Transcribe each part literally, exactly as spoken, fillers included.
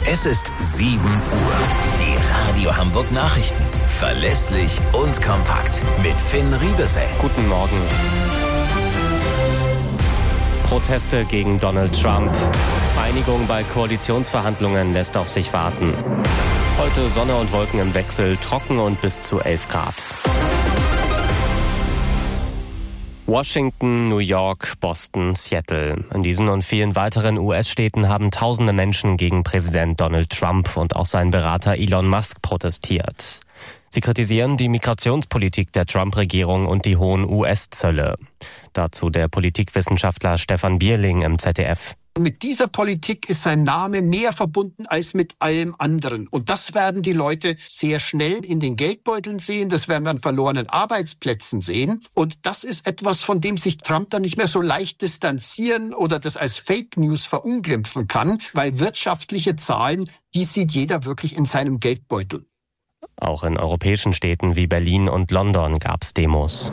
Es ist sieben Uhr. Die Radio Hamburg Nachrichten. Verlässlich und kompakt. Mit Finn Riebesell. Guten Morgen. Proteste gegen Donald Trump. Einigung bei Koalitionsverhandlungen lässt auf sich warten. Heute Sonne und Wolken im Wechsel, trocken und bis zu elf Grad. Washington, New York, Boston, Seattle. In diesen und vielen weiteren U S-Städten haben tausende Menschen gegen Präsident Donald Trump und auch seinen Berater Elon Musk protestiert. Sie kritisieren die Migrationspolitik der Trump-Regierung und die hohen U S-Zölle. Dazu der Politikwissenschaftler Stefan Bierling im Z D F. Mit dieser Politik ist sein Name mehr verbunden als mit allem anderen. Und das werden die Leute sehr schnell in den Geldbeuteln sehen. Das werden wir an verlorenen Arbeitsplätzen sehen. Und das ist etwas, von dem sich Trump dann nicht mehr so leicht distanzieren oder das als Fake News verunglimpfen kann, weil wirtschaftliche Zahlen, die sieht jeder wirklich in seinem Geldbeutel. Auch in europäischen Städten wie Berlin und London gab es Demos.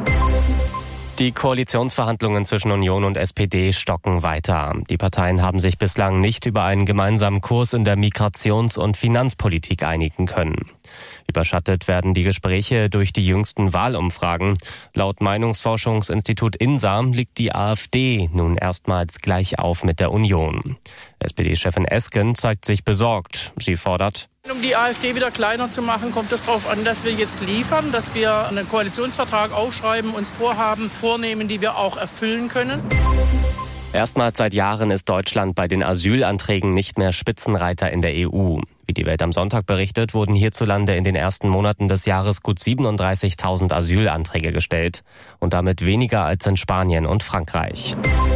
Die Koalitionsverhandlungen zwischen Union und S P D stocken weiter. Die Parteien haben sich bislang nicht über einen gemeinsamen Kurs in der Migrations- und Finanzpolitik einigen können. Überschattet werden die Gespräche durch die jüngsten Wahlumfragen. Laut Meinungsforschungsinstitut INSA liegt die AfD nun erstmals gleich auf mit der Union. S P D-Chefin Esken zeigt sich besorgt. Sie fordert: Um die AfD wieder kleiner zu machen, kommt es darauf an, dass wir jetzt liefern, dass wir einen Koalitionsvertrag aufschreiben, uns Vorhaben vornehmen, die wir auch erfüllen können. Erstmals seit Jahren ist Deutschland bei den Asylanträgen nicht mehr Spitzenreiter in der E U. Wie die Welt am Sonntag berichtet, wurden hierzulande in den ersten Monaten des Jahres gut siebenunddreißigtausend Asylanträge gestellt und damit weniger als in Spanien und Frankreich.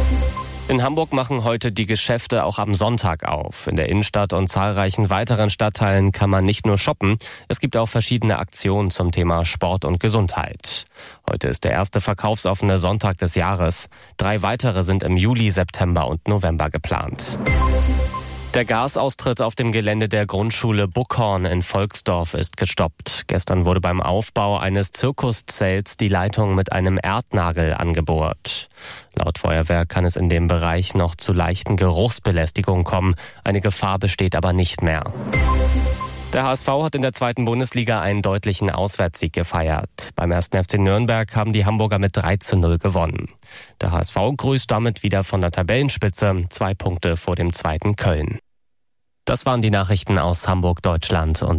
In Hamburg machen heute die Geschäfte auch am Sonntag auf. In der Innenstadt und zahlreichen weiteren Stadtteilen kann man nicht nur shoppen, es gibt auch verschiedene Aktionen zum Thema Sport und Gesundheit. Heute ist der erste verkaufsoffene Sonntag des Jahres. Drei weitere sind im Juli, September und November geplant. Der Gasaustritt auf dem Gelände der Grundschule Buckhorn in Volksdorf ist gestoppt. Gestern wurde beim Aufbau eines Zirkuszelts die Leitung mit einem Erdnagel angebohrt. Laut Feuerwehr kann es in dem Bereich noch zu leichten Geruchsbelästigungen kommen. Eine Gefahr besteht aber nicht mehr. Der H S V hat in der zweiten Bundesliga einen deutlichen Auswärtssieg gefeiert. Beim ersten F C Nürnberg haben die Hamburger mit drei zu null gewonnen. Der H S V grüßt damit wieder von der Tabellenspitze, zwei Punkte vor dem zweiten Köln. Das waren die Nachrichten aus Hamburg, Deutschland und